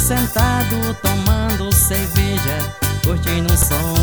sentado tomando cerveja, curtindo um som.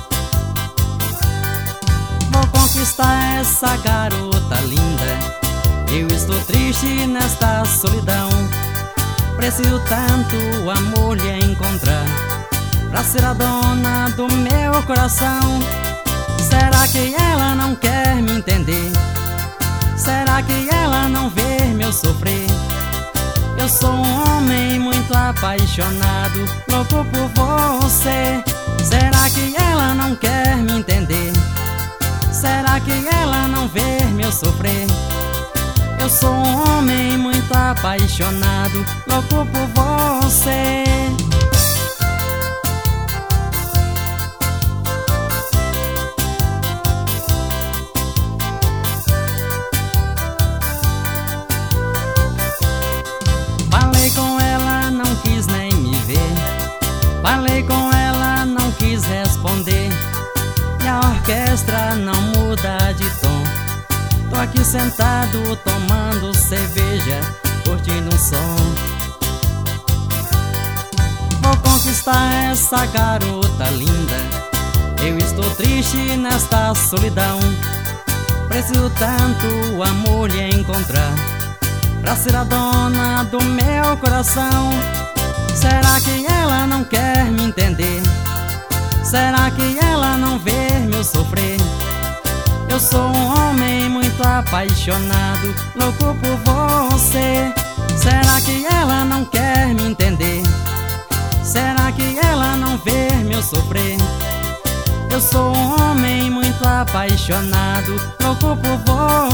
Vou conquistar essa garota linda. Eu estou triste nesta solidão. Preciso tanto amor lhe encontrar, pra ser a dona do meu coração. Será que ela não quer me entender? Será que ela não vê meu sofrer? Eu sou um homem muito apaixonado, louco por você. Será que ela não quer me entender? Será que ela não vê meu sofrer? Eu sou um homem muito apaixonado, louco por você. Falei com ela, não quis nem me ver. Falei com ela, não quis responder. E a orquestra não muda de tom. Tô aqui sentado tomando cerveja, curtindo um som. Vou conquistar essa garota linda. Eu estou triste nesta solidão. Preciso tanto amor lhe encontrar, pra ser a dona do meu coração. Será que ela não quer me entender? Será que ela não vê meu sofrer? Eu sou um homem muito apaixonado, louco por você. Será que ela não quer me entender? Será que ela não vê meu sofrer? Eu sou um homem muito apaixonado, louco por você.